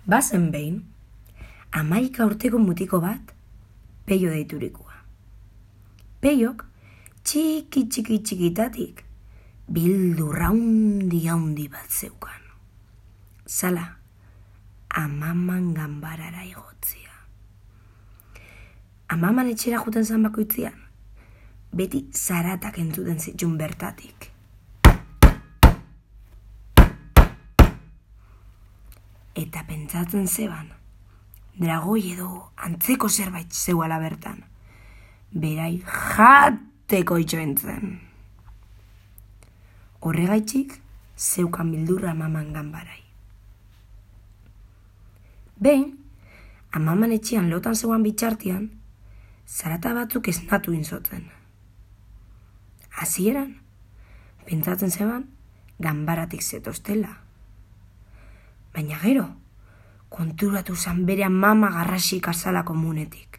Bazen behin, 11 urteko mutiko bat, Peio deiturikoa. Peiok, txikitatik, bildurra haundi bat zeukan. Zala, amaman ganbarara igotzia. Amaman etxera juten zan bakoitzian, beti zaratak entzuten zituen bertatik. Eta pentsatzen zeban, dragoi edo antzeko zerbait zeuala bertan, berai jateko itxoentzen. Horregaitxik, zeukan bildurra amaman ganbarai. Behin, amaman etxean lotan zeuan bitxartian, zarata batzuk esnatu inzotzen. Hasieran, pentsatzen zeban, ganbaratik zetoztela. Baina gero, konturatu zan bere amama garrasik azala komunetik.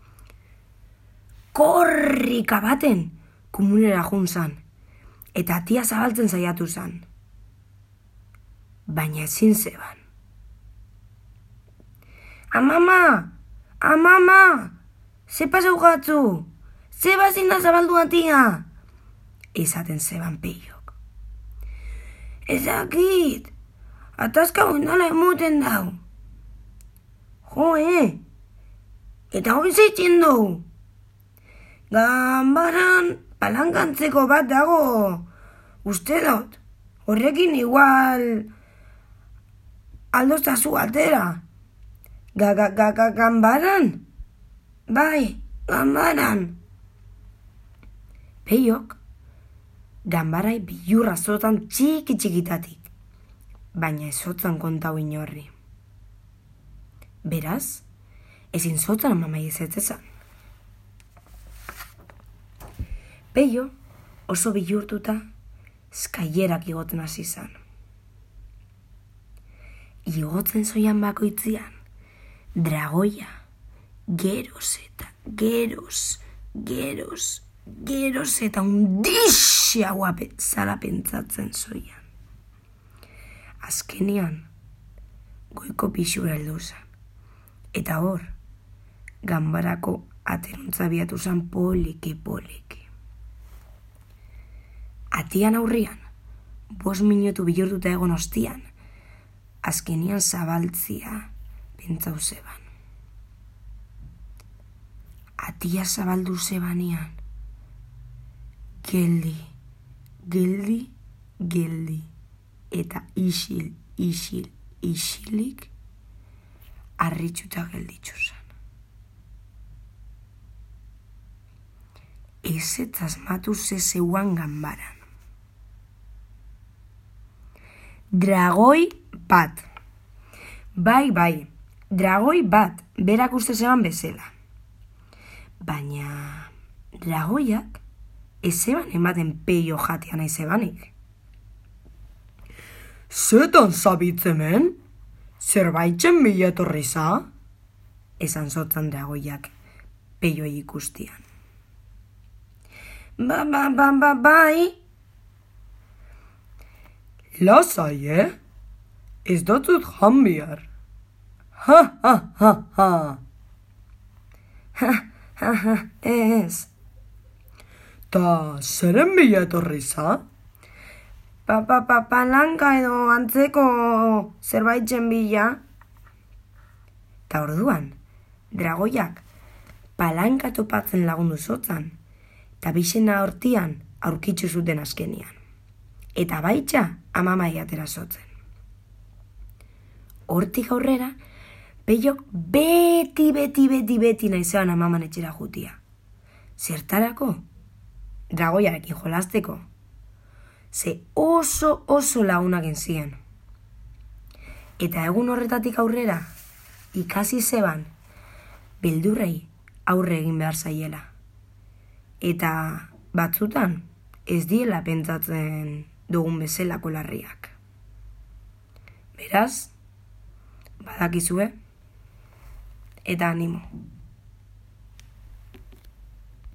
Korrika baten komunera jun zan, eta atia zabaltzen saiatu zan. Baina ezin zeban. Amama, ze pasau gatzu, ze bazin da zabaldu atia, esaten zeban Peiok. Ezakit, atazka goindala emuten dau. Eta hori zeitzen du. Ganbaran palankantzeko bat dago, uste dut, horrekin igual aldoztazu altera. Ganbaran? Bai, ganbaran. Peiok, ganbarai bilurra zotan txikitatik, baina ezotzan kontau inorri. Beraz, ezin zotzan amamai ezetzezan. Peio oso bilurtuta skailerak igotzen hasi zan. Igotzen zoian bakoitzian, dragoia, geroz eta undixia guape zala pentsatzen zoian. Azkenian, goiko pixura heldu zan, eta hor, ganbarako ateruntza biatu zan poliki. Atian aurrian, 5 minutu bilurtuta egon ostian, azkenian zabaltzia pentsau zeban. Atia zabaldu zebanian, geldi, eta isilik, arritxuta gelditzu zan. Ezetz asmatu zeuan ganbaran. Dragoi bat. Bai, dragoi bat, berak uste zeban bezala. Baina, dragoiak ez zeban ematen Peio jatea nahi zebanik. Zetan zabitzemen? Zerbaitzen bila etorriza? Esan zotzan dragoiak Peio ikustian. Bai. Lasai, ez dutut jan bihar. Ha. Ez. Ta zeren bila etorriza? Palanka edo antzeko zerbaitzen bila. Ta orduan, dragoiak palanka topatzen lagundu zotzan, eta bizena hortian aurkitzu zuten azkenian. Eta baitxa amamai atera zotzen. Hortik aurrera, Peiok beti nahi zeban amaman etxera jutia. Zertarako? Dragoiarekin jolasteko. Ze oso lagunak enzien. Eta egun horretatik aurrera, ikasi zeban, beldurrei aurre egin behar zaiela. Eta batzutan ez diela pentsatzen dugun bezalako larriak. Beraz, badakizue, eta animo.